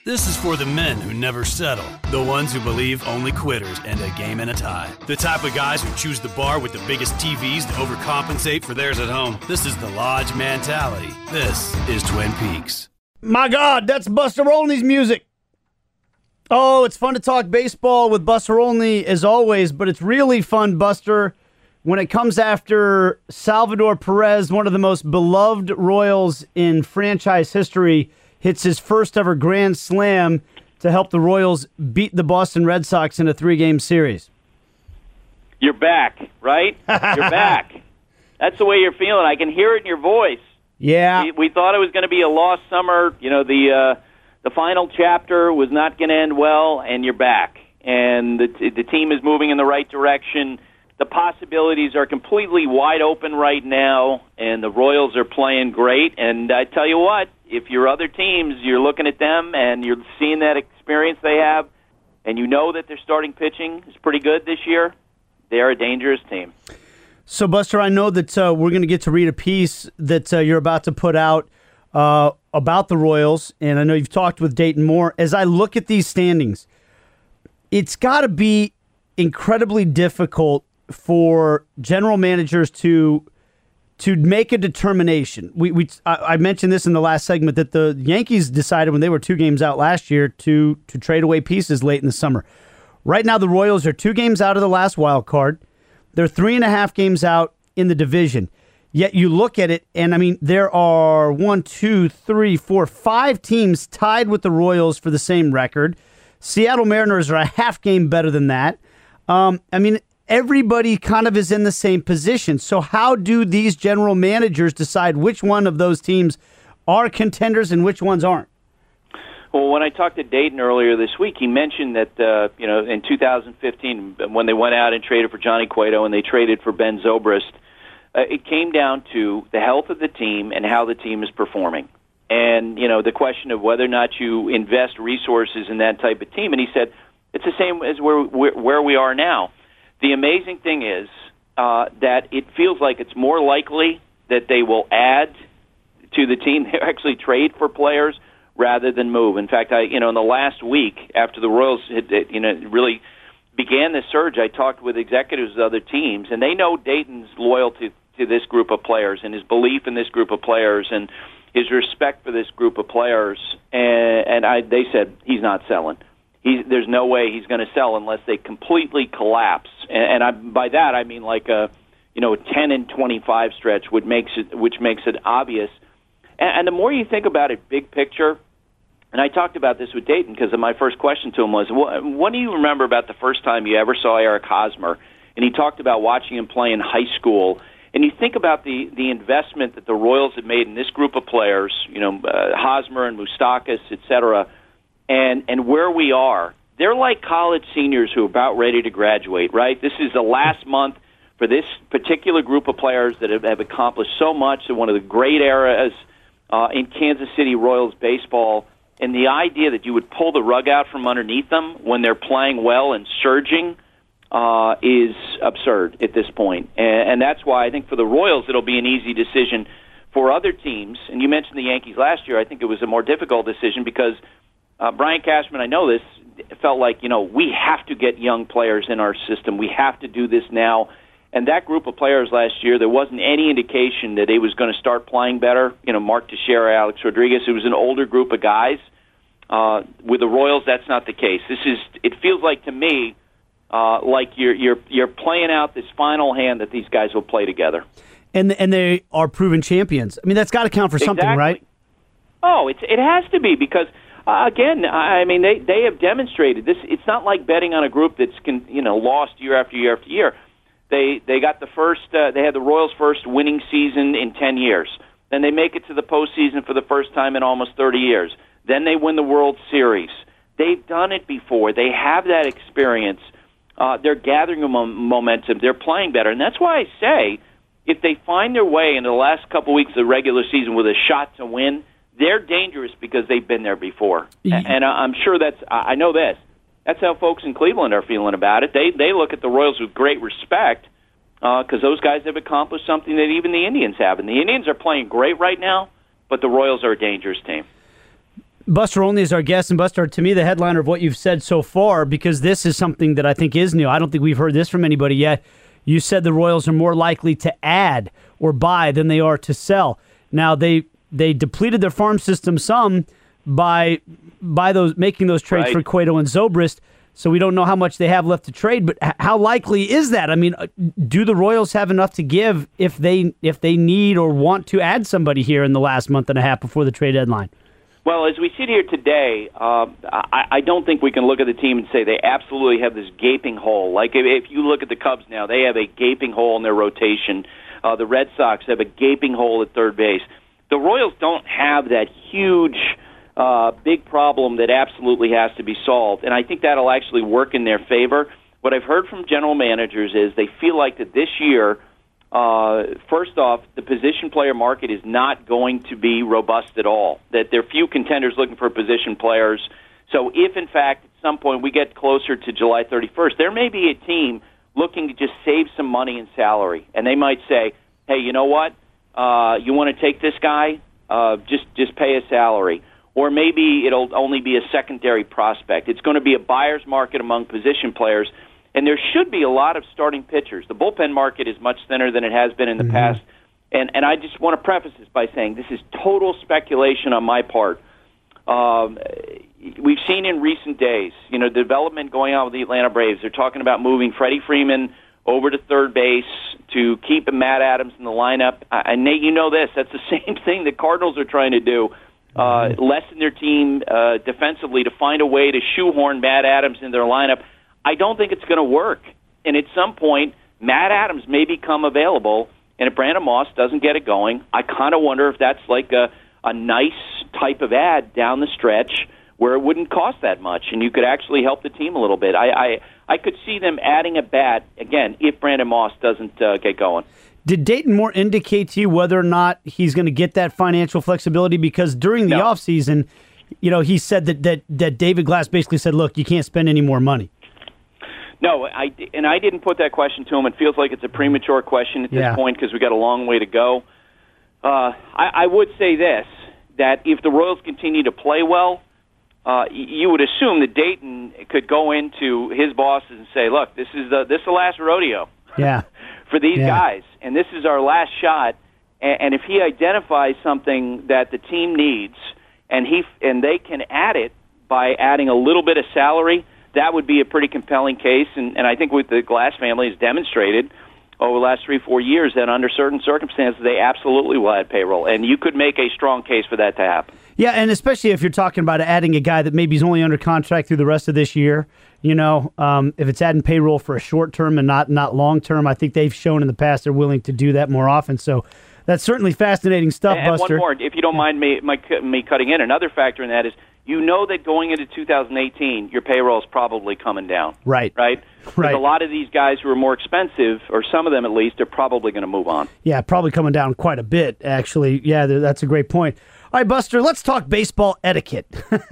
This is for the men who never settle. The ones who believe only quitters end a game in a tie. The type of guys who choose the bar with the biggest TVs to overcompensate for theirs at home. This is the Lodge mentality. This is Twin Peaks. My God, that's Buster Olney's music. Oh, it's fun to talk baseball with Buster Olney as always, but it's really fun, Buster, when it comes after Salvador Perez, one of the most beloved Royals in franchise history, hits his first ever grand slam to help the Royals beat the Boston Red Sox in a 3-game series. You're back, right? You're back. That's the way you're feeling. I can hear it in your voice. Yeah. We thought it was going to be a lost summer. You know, the final chapter was not going to end well, and you're back. And the team is moving in the right direction. The possibilities are completely wide open right now, and the Royals are playing great. And I tell you what, if your other teams, you're looking at them and you're seeing that experience they have, and you know that their starting pitching is pretty good this year, they're a dangerous team. So, Buster, I know that we're going to get to read a piece that you're about to put out about the Royals, and I know you've talked with Dayton Moore. As I look at these standings, it's got to be incredibly difficult for general managers to make a determination. I mentioned this in the last segment that the Yankees decided when they were 2 games out last year to trade away pieces late in the summer. Right now, the Royals are 2 games out of the last wild card. They're 3.5 games out in the division. Yet you look at it, and I mean, there are 5 teams tied with the Royals for the same record. Seattle Mariners are a half game better than that. Everybody kind of is in the same position. So how do these general managers decide which one of those teams are contenders and which ones aren't? Well, when I talked to Dayton earlier this week, he mentioned that in 2015, when they went out and traded for Johnny Cueto and they traded for Ben Zobrist, it came down to the health of the team and how the team is performing. And, the question of whether or not you invest resources in that type of team. And he said, it's the same as where we are now. The amazing thing is that it feels like it's more likely that they will add to the team. They actually trade for players rather than move. In fact, in the last week after the Royals had, really began this surge, I talked with executives of other teams, and they know Dayton's loyalty to this group of players and his belief in this group of players and his respect for this group of players. They said he's not selling. There's no way he's going to sell unless they completely collapse. By that I mean like a 10-25 stretch, which makes it obvious. And the more you think about it, big picture, and I talked about this with Dayton because my first question to him was, what do you remember about the first time you ever saw Eric Hosmer? And he talked about watching him play in high school. And you think about the investment that the Royals have made in this group of players, Hosmer and Moustakas, et cetera, and where we are. They're like college seniors who are about ready to graduate, right? This is the last month for this particular group of players that have accomplished so much in one of the great eras in Kansas City Royals baseball. And the idea that you would pull the rug out from underneath them when they're playing well and surging is absurd at this point. And that's why I think for the Royals it'll be an easy decision. For other teams, and you mentioned the Yankees last year, I think it was a more difficult decision because Brian Cashman, I know this, felt like, we have to get young players in our system. We have to do this now. And that group of players last year, there wasn't any indication that they was going to start playing better. Mark Teixeira, Alex Rodriguez, it was an older group of guys. With the Royals, that's not the case. It feels like to me like you're playing out this final hand that these guys will play together. And they are proven champions. I mean, that's got to count for something, right? Oh, it has to be because again, I mean, they have demonstrated this. It's not like betting on a group that's lost year after year after year. They got the first. They had the Royals' first winning season in 10 years. Then they make it to the postseason for the first time in almost 30 years. Then they win the World Series. They've done it before. They have that experience. They're gathering momentum. They're playing better, and that's why I say if they find their way in the last couple weeks of the regular season with a shot to win, they're dangerous because they've been there before. And I'm sure I know this. That's how folks in Cleveland are feeling about it. They look at the Royals with great respect because those guys have accomplished something that even the Indians have. And the Indians are playing great right now, but the Royals are a dangerous team. Buster Olney is our guest, and Buster, to me, the headliner of what you've said so far, because this is something that I think is new. I don't think we've heard this from anybody yet. You said the Royals are more likely to add or buy than they are to sell. Now, they depleted their farm system some by making those trades for Cueto and Zobrist, so we don't know how much they have left to trade, but how likely is that? I mean, do the Royals have enough to give if they need or want to add somebody here in the last month and a half before the trade deadline? Well, as we sit here today, I don't think we can look at the team and say they absolutely have this gaping hole. Like if you look at the Cubs now, they have a gaping hole in their rotation. The Red Sox have a gaping hole at third base. The Royals don't have that huge, big problem that absolutely has to be solved, and I think that'll actually work in their favor. What I've heard from general managers is they feel like that this year, first off, the position player market is not going to be robust at all, that there are few contenders looking for position players. So if, in fact, at some point we get closer to July 31st, there may be a team looking to just save some money in salary, and they might say, hey, you know what, you want to take this guy, just pay a salary. Or maybe it'll only be a secondary prospect. It's going to be a buyer's market among position players, and there should be a lot of starting pitchers. The bullpen market is much thinner than it has been in the past, and I just want to preface this by saying this is total speculation on my part. We've seen in recent days, development going on with the Atlanta Braves. They're talking about moving Freddie Freeman over to third base to keep Matt Adams in the lineup. And Nate, you know this. That's the same thing the Cardinals are trying to do. Lessen their team defensively to find a way to shoehorn Matt Adams in their lineup. I don't think it's going to work. And at some point, Matt Adams may become available, and if Brandon Moss doesn't get it going, I kind of wonder if that's like a nice type of ad down the stretch where it wouldn't cost that much, and you could actually help the team a little bit. I could see them adding a bat, again, if Brandon Moss doesn't get going. Did Dayton Moore indicate to you whether or not he's going to get that financial flexibility? Because during the offseason, he said that David Glass basically said, look, you can't spend any more money. No, I didn't put that question to him. It feels like it's a premature question at this point because we got a long way to go. I would say this, that if the Royals continue to play well, you would assume that Dayton could go into his bosses and say, look, this is the last rodeo for these guys, and this is our last shot. And if he identifies something that the team needs and they can add it by adding a little bit of salary, that would be a pretty compelling case, and I think what the Glass family has demonstrated over the last 3-4 years that under certain circumstances they absolutely will add payroll, and you could make a strong case for that to happen. Yeah, and especially if you're talking about adding a guy that maybe is only under contract through the rest of this year, if it's adding payroll for a short term and not long term, I think they've shown in the past they're willing to do that more often. So that's certainly fascinating stuff, and Buster. One more, if you don't mind me cutting in, another factor in that is that going into 2018, your payroll is probably coming down. Right. Because a lot of these guys who are more expensive, or some of them at least, are probably going to move on. Yeah, probably coming down quite a bit, actually. Yeah, that's a great point. All right, Buster, let's talk baseball etiquette.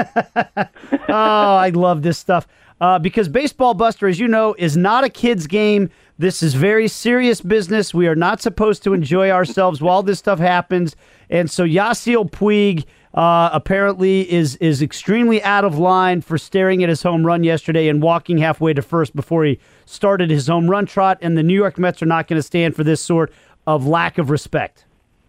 Oh, I love this stuff. Because baseball, Buster, as you know, is not a kid's game. This is very serious business. We are not supposed to enjoy ourselves while this stuff happens. And so Yasiel Puig apparently is extremely out of line for staring at his home run yesterday and walking halfway to first before he started his home run trot. And the New York Mets are not going to stand for this sort of lack of respect.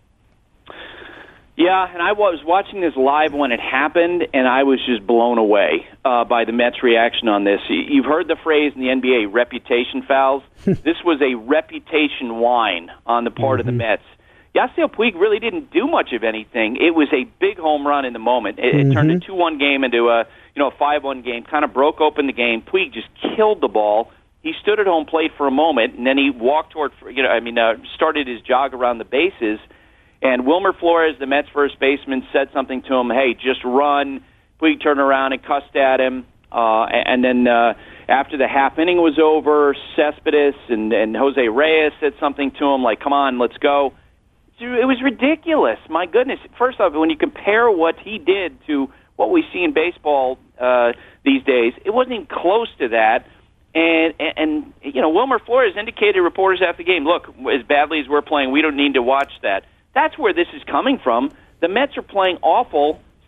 Yeah, and I was watching this live when it happened, and I was just blown away by the Mets' reaction on this. You've heard the phrase in the NBA, reputation fouls. This was a reputation whine on the part of the Mets. Yasiel Puig really didn't do much of anything. It was a big home run in the moment. It turned a 2-1 game into a 5-1 game, kind of broke open the game. Puig just killed the ball. He stood at home plate for a moment, and then he walked toward, started his jog around the bases. And Wilmer Flores, the Mets first baseman, said something to him, hey, just run. Puig turned around and cussed at him. And then after the half inning was over, Cespedes and Jose Reyes said something to him like, come on, let's go. It was ridiculous. My goodness. First off, when you compare what he did to what we see in baseball these days, it wasn't even close to that. And Wilmer Flores indicated to reporters after the game, look, as badly as we're playing, we don't need to watch that. That's where this is coming from. The Mets are playing awful,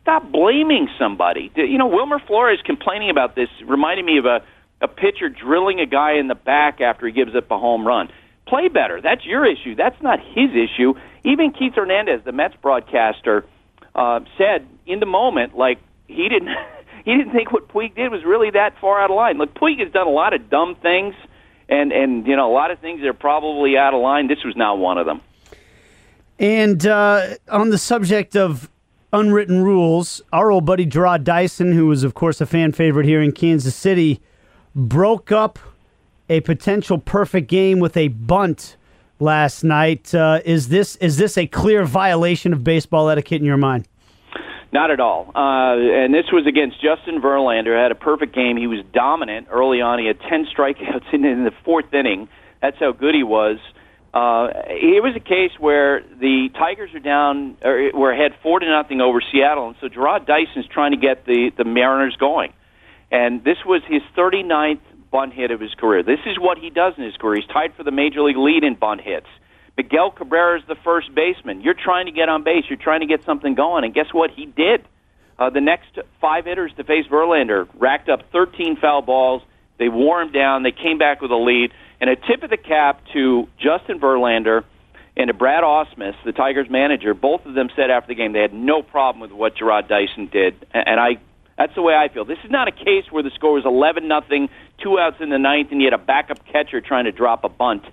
stop blaming somebody. Wilmer Flores complaining about this reminded me of a pitcher drilling a guy in the back after he gives up a home run. Play better. That's your issue. That's not his issue. Even Keith Hernandez, the Mets broadcaster, said in the moment, like, he didn't think what Puig did was really that far out of line. Look, Puig has done a lot of dumb things, and a lot of things that are probably out of line. This was not one of them. And on the subject of unwritten rules, our old buddy Jarrod Dyson, who was, of course, a fan favorite here in Kansas City, broke up a potential perfect game with a bunt last night. Is this a clear violation of baseball etiquette in your mind? Not at all. And this was against Justin Verlander. Had a perfect game. He was dominant early on. He had 10 strikeouts in the fourth inning. That's how good he was. It was a case where the Tigers are down, or were ahead 4-0 over Seattle, and so Jarrod Dyson's trying to get the Mariners going. And this was his 39th bunt hit of his career. This is what he does in his career. He's tied for the major league lead in bunt hits. Miguel Cabrera is the first baseman. You're trying to get on base. You're trying to get something going, and guess what? He did. The next 5 hitters to face Verlander racked up 13 foul balls. They wore him down. They came back with a lead. And a tip of the cap to Justin Verlander and to Brad Ausmus, the Tigers manager. Both of them said after the game they had no problem with what Jarrod Dyson did. And that's the way I feel. This is not a case where the score was 11-0, 2 outs in the ninth, and you had a backup catcher trying to drop a bunt.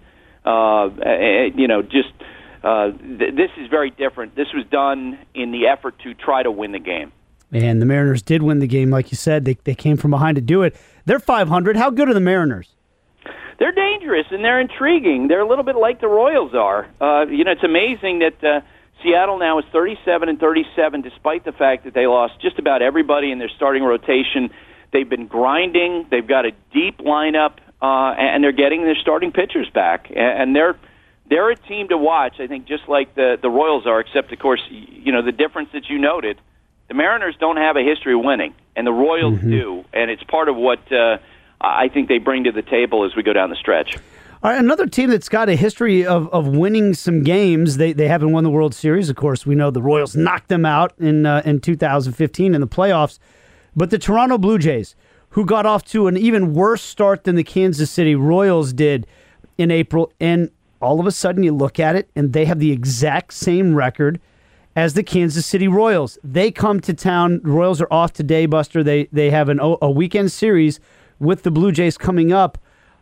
This is very different. This was done in the effort to try to win the game. And the Mariners did win the game, like you said. They came from behind to do it. They're 500. How good are the Mariners? They're dangerous, and they're intriguing. They're a little bit like the Royals are. It's amazing that Seattle now is 37-37, despite the fact that they lost just about everybody in their starting rotation. They've been grinding. They've got a deep lineup, and they're getting their starting pitchers back. And they're a team to watch, I think, just like the Royals are, except, of course, the difference that you noted. The Mariners don't have a history of winning, and the Royals do, and it's part of what I think they bring to the table as we go down the stretch. All right, another team that's got a history of winning some games. They haven't won the World Series, of course. We know the Royals knocked them out in 2015 in the playoffs. But the Toronto Blue Jays, who got off to an even worse start than the Kansas City Royals did in April, and all of a sudden you look at it, and they have the exact same record as the Kansas City Royals. They come to town. The Royals are off today, Buster. They have a weekend series with the Blue Jays coming up.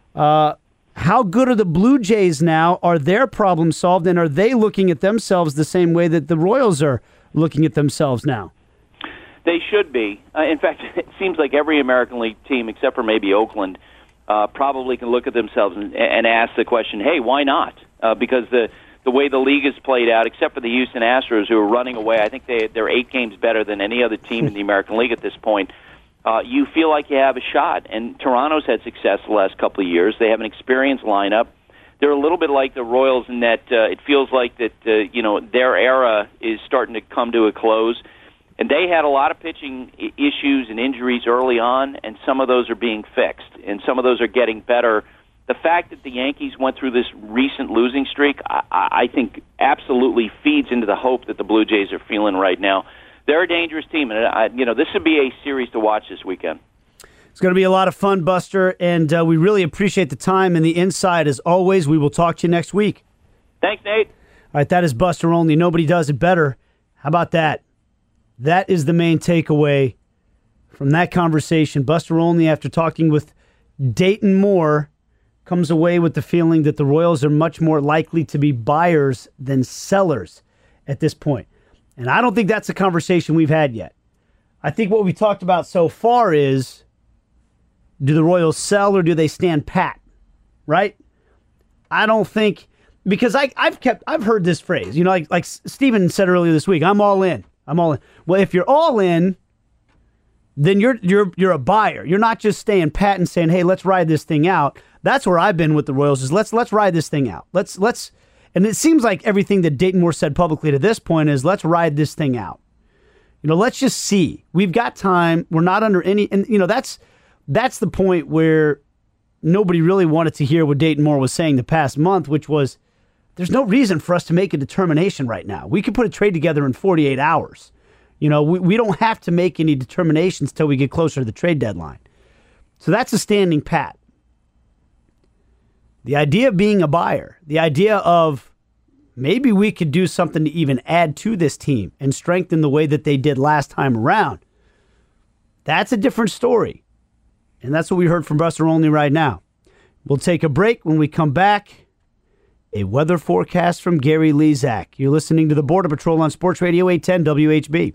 How good are the Blue Jays now? Are their problems solved, and are they looking at themselves the same way that the Royals are looking at themselves now? They should be. In fact, it seems like every American League team, except for maybe Oakland, probably can look at themselves and ask the question, hey, why not? Because the way the league is played out, except for the Houston Astros, who are running away, I think they're 8 games better than any other team in the American League at this point. You feel like you have a shot. And Toronto's had success the last couple of years. They have an experienced lineup. They're a little bit like the Royals in that it feels like that their era is starting to come to a close. And they had a lot of pitching issues and injuries early on, and some of those are being fixed, and some of those are getting better. The fact that the Yankees went through this recent losing streak, I think absolutely feeds into the hope that the Blue Jays are feeling right now. They're a dangerous team, and this would be a series to watch this weekend. It's going to be a lot of fun, Buster, and we really appreciate the time and the insight. As always, we will talk to you next week. Thanks, Nate. All right, that is Buster Olney. Nobody does it better. How about that? That is the main takeaway from that conversation. Buster Olney, after talking with Dayton Moore, comes away with the feeling that the Royals are much more likely to be buyers than sellers at this point. And I don't think that's a conversation we've had yet. I think what we talked about so far is, do the Royals sell or do they stand pat? Right? I don't think, because I've heard this phrase, like Steven said earlier this week, I'm all in. I'm all in. Well, if you're all in, then you're a buyer. You're not just staying pat and saying, "Hey, let's ride this thing out." That's where I've been with the Royals. Is let's ride this thing out. Let's. And it seems like everything that Dayton Moore said publicly to this point is, let's ride this thing out. Let's just see. We've got time. We're not under any. And that's the point where nobody really wanted to hear what Dayton Moore was saying the past month, which was, there's no reason for us to make a determination right now. We could put a trade together in 48 hours. You know, we don't have to make any determinations till we get closer to the trade deadline. So that's a standing pat. The idea of being a buyer, the idea of maybe we could do something to even add to this team and strengthen the way that they did last time around, that's a different story. And that's what we heard from Buster Olney right now. We'll take a break. When we come back, a weather forecast from Gary Lezak. You're listening to the Border Patrol on Sports Radio 810 WHB.